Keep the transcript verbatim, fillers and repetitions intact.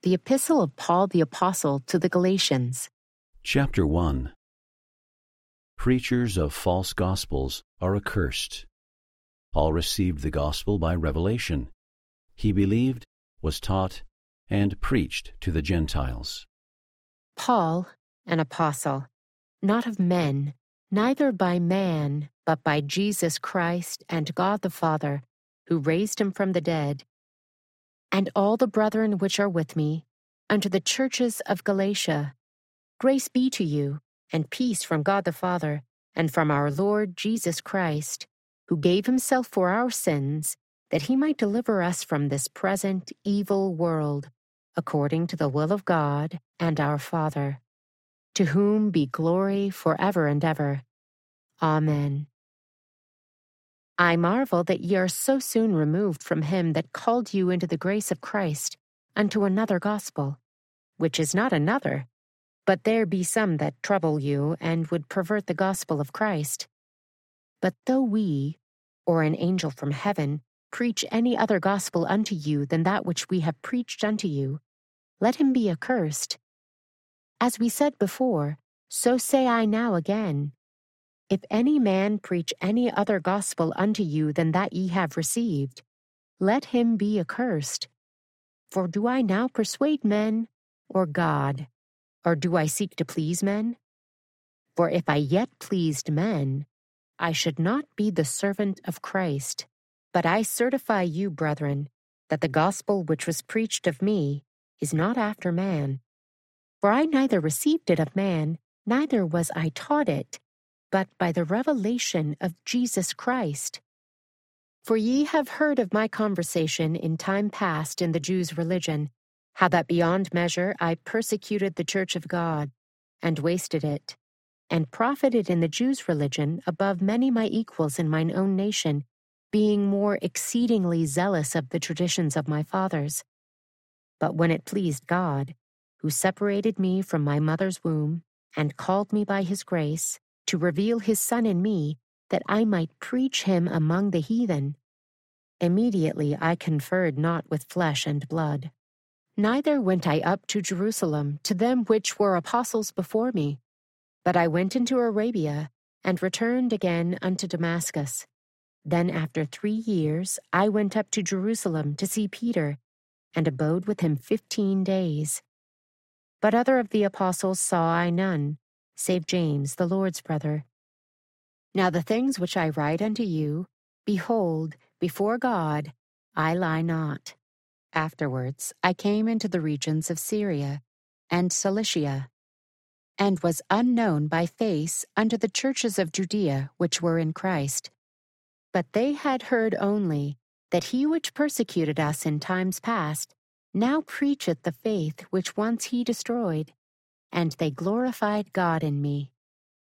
The Epistle of Paul the Apostle to the Galatians. Chapter one. Preachers of false gospels are accursed. Paul received the gospel by revelation. He believed, was taught, and preached to the Gentiles. Paul, an apostle, not of men, neither by man, but by Jesus Christ and God the Father, who raised him from the dead, and all the brethren which are with me, unto the churches of Galatia. Grace be to you, and peace from God the Father, and from our Lord Jesus Christ, who gave himself for our sins, that he might deliver us from this present evil world, according to the will of God and our Father, to whom be glory forever and ever. Amen. I marvel that ye are so soon removed from him that called you into the grace of Christ unto another gospel, which is not another, but there be some that trouble you and would pervert the gospel of Christ. But though we, or an angel from heaven, preach any other gospel unto you than that which we have preached unto you, let him be accursed. As we said before, so say I now again, if any man preach any other gospel unto you than that ye have received, let him be accursed. For do I now persuade men, or God? Or do I seek to please men? For if I yet pleased men, I should not be the servant of Christ. But I certify you, brethren, that the gospel which was preached of me is not after man. For I neither received it of man, neither was I taught it, but by the revelation of Jesus Christ. For ye have heard of my conversation in time past in the Jews' religion, how that beyond measure I persecuted the church of God, and wasted it, and profited in the Jews' religion above many my equals in mine own nation, being more exceedingly zealous of the traditions of my fathers. But when it pleased God, who separated me from my mother's womb, and called me by his grace, to reveal his Son in me, that I might preach him among the heathen, immediately I conferred not with flesh and blood. Neither went I up to Jerusalem to them which were apostles before me, but I went into Arabia, and returned again unto Damascus. Then after three years I went up to Jerusalem to see Peter, and abode with him fifteen days. But other of the apostles saw I none, save James, the Lord's brother. Now the things which I write unto you, behold, before God, I lie not. Afterwards I came into the regions of Syria and Cilicia, and was unknown by face unto the churches of Judea which were in Christ. But they had heard only that he which persecuted us in times past now preacheth the faith which once he destroyed, and they glorified God in me.